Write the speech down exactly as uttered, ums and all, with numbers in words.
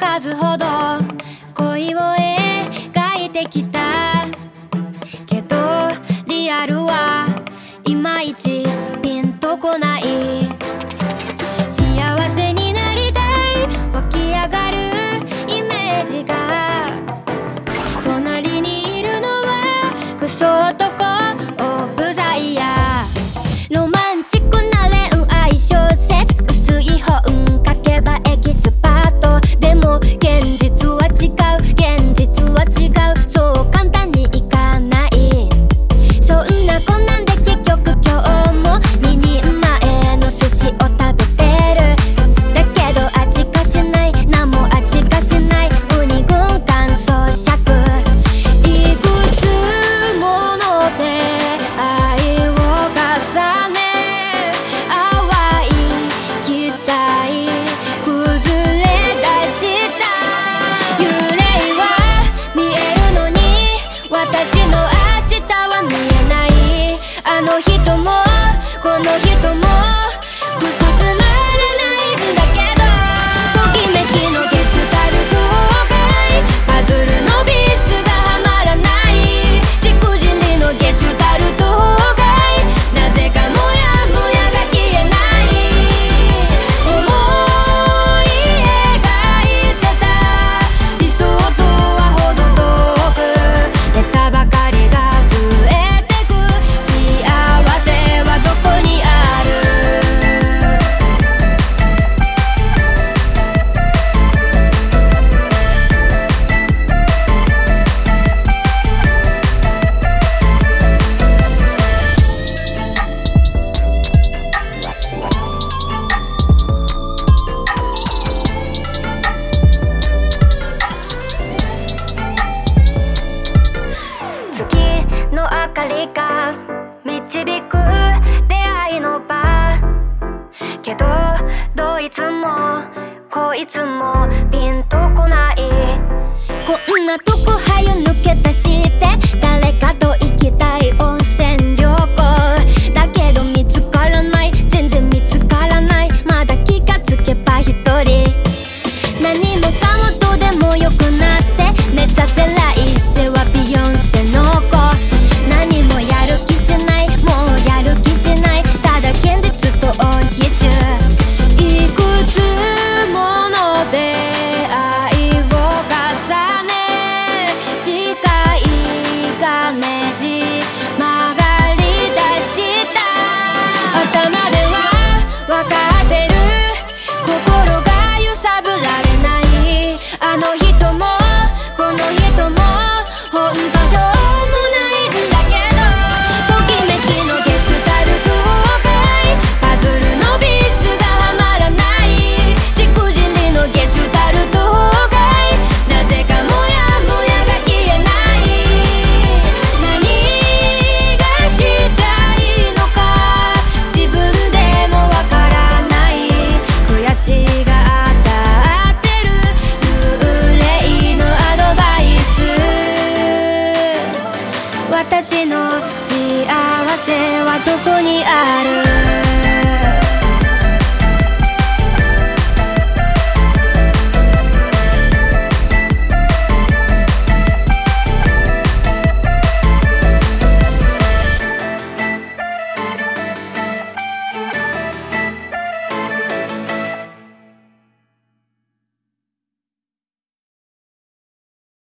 数ほど恋を描いてきたけどリアルはいまいちピンとこない。幸せになりたい湧き上がるイメージが隣にいるのはクソ男オブザイヤー。ロマンチックな恋愛小説薄い本書けばエキスパートでも現実は違う現実は違うそう簡単にいかない。そんなこんなんで結局今日もににんまえの寿司を食べてる。だけど味がしない何も味がしないウニ軍艦装飾いくつもの出会いを重ね淡い期待崩れ出した幽霊は見えるのに私の明日は見えない。あの人もこの人もクソつまらないんだけどときめきのゲシュタルト崩壊パズルのビスがはまらないしくじりのゲシュタルト崩壊なぜかモヤモヤが消えない思い描いてた理想とは程遠く出たばかりが増えてく幸せはどこにある。月の明かりが導く出会いの場けどどいつもこいつもピンとこない。こんなとこはよ抜け出して誰かと行きたい温泉旅行だけど見つからない全然見つからないまだ気がつけば一人何もかもどうでもよくなって目指せ来世はビヨンセの子何もやる気しないもうやる気しないただ現実と追い中いくつもの出会いを重ね視界がねじ曲がり出した頭では分かってる心が揺さぶられないあの人もこの人もほんとしょうもないんだけどときめきのゲシュタルト崩壊パズルのビスがはまらないしくじりのゲシュタルト崩壊なぜかモヤモヤが消えない何がしたいのか自分でもわからない悔しが当たってる幽霊のアドバイス私の幸せはどこにある